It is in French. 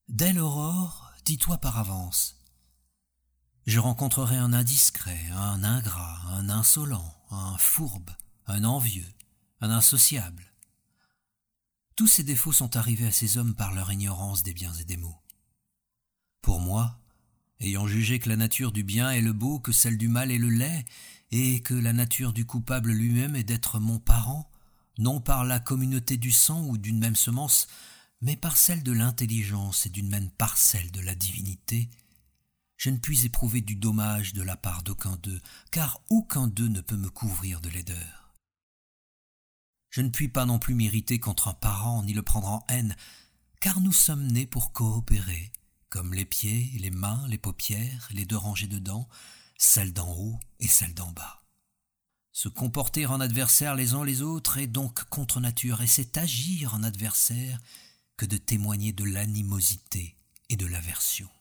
Dès l'aurore, dis-toi par avance. Je rencontrerai un indiscret, un ingrat, un insolent, un fourbe, un envieux, un insociable. Tous ces défauts sont arrivés à ces hommes par leur ignorance des biens et des maux. Pour moi, ayant jugé que la nature du bien est le beau, que celle du mal est le laid, et que la nature du coupable lui-même est d'être mon parent, non par la communauté du sang ou d'une même semence, mais par celle de l'intelligence et d'une même parcelle de la divinité, je ne puis éprouver du dommage de la part d'aucun d'eux, car aucun d'eux ne peut me couvrir de laideur. Je ne puis pas non plus m'irriter contre un parent, ni le prendre en haine, car nous sommes nés pour coopérer, comme les pieds, les mains, les paupières, les deux rangées de dents, celles d'en haut et celles d'en bas. Se comporter en adversaires les uns les autres est donc contre nature, et c'est agir en adversaire que de témoigner de l'animosité et de l'aversion.